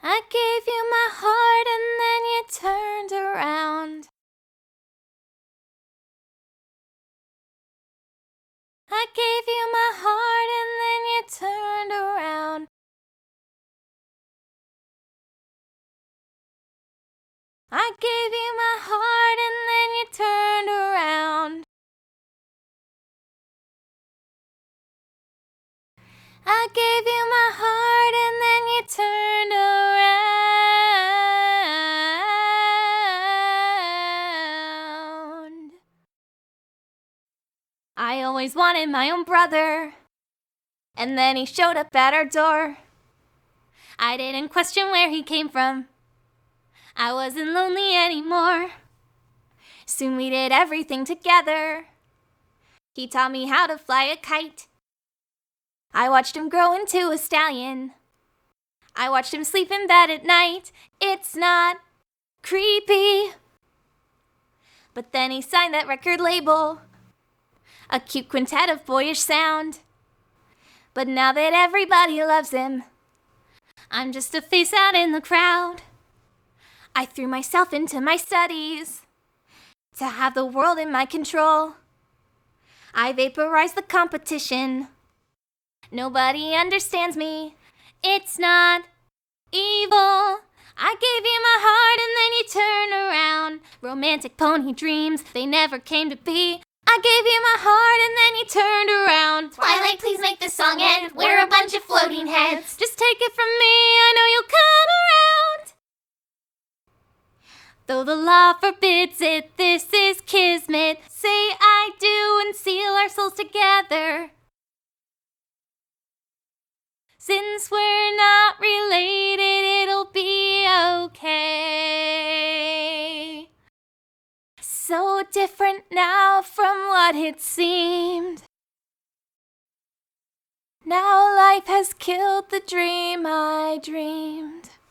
I gave you my heart and then you turned around. I gave you my heart and then you turned around. I gave you my heart and then you turned around. I gave you my heart and then you turned around. I always wanted my own brother, and then he showed up at our door. I didn't question where he came from. I wasn't lonely anymore. Soon we did everything together. He taught me how to fly a kite. I watched him grow into a stallion. I watched him sleep in bed at night. It's not creepy. But then he signed that record label, a cute quintet of boyish sound. But now that everybody loves him, I'm just a face out in the crowd. I threw myself into my studies to have the world in my control. I vaporized the competition. Nobody understands me. It's not evil. I gave you my heart and then you turned around. Romantic pony dreams, they never came to be. I gave you my heart and then you turned around. Twilight, please make the song end. We're a bunch of floating heads. Just take it from me, I know you'll come around. Though the law forbids it, this is kismet. Say I do and seal our souls together. Since we're not related, it'll be okay. So different now from what it seemed. Now life has killed the dream I dreamed.